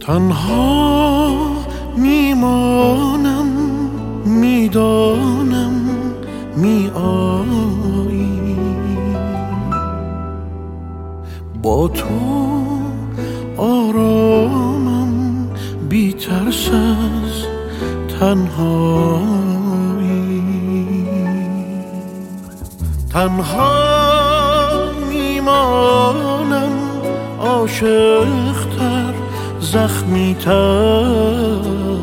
تنها میمانم، میدانم می آیی، با تو آرامم، بی ترس از تنهایی. تنها میمانم، عاشق‌تر، زخمی‌تر،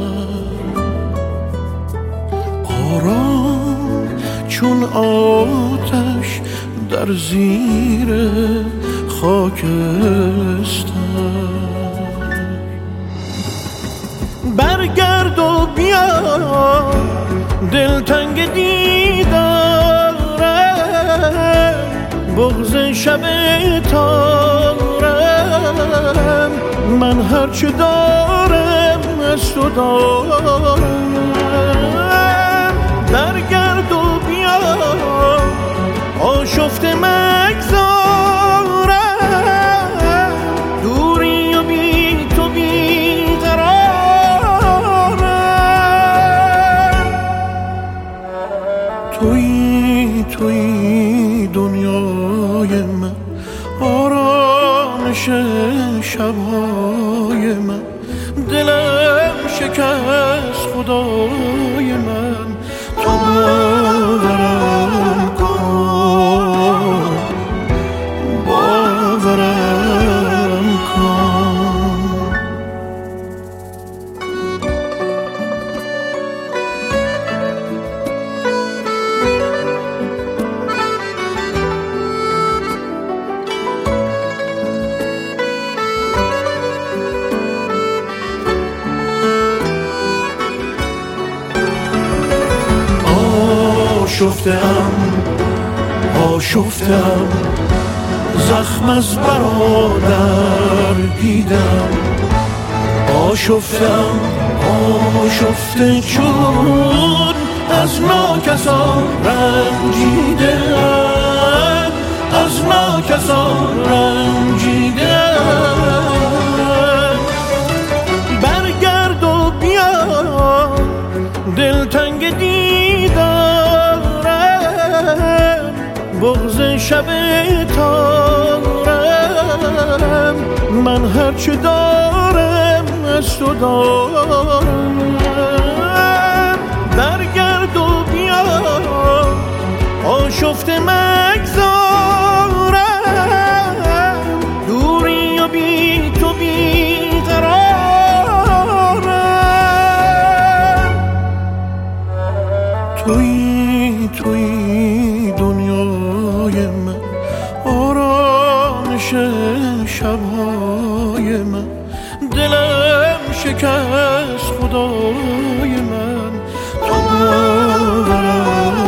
آرام چون آتش در زیر خاکستر. برگرد و بیا، دلتنگ دیدارم، بغض شب تارم، من هرچه دارم از تو دارم. برگرد و بیا، آشفته مگذارم، دوری و بی تو بیقرارم. تویی دنیای من، آرامش شبهای من، دلم شکست خدای من. تو باورم کن، باورم کن. آشفتم، زخم از برادر دیدم. آشفته چون از ناکسان رنجیدم، از ناکسان رنجیدم. برگرد و بیا، دلتنگ دیدارم، بغض شب تارم، من هرچه دارم از تو دارم. برگرد و بیا، آشفته مگذارم، دوری و بی تو بیقرارم. تویی دنیای من، آرامش شبهای من، دلم شکست خدای من. تو باورم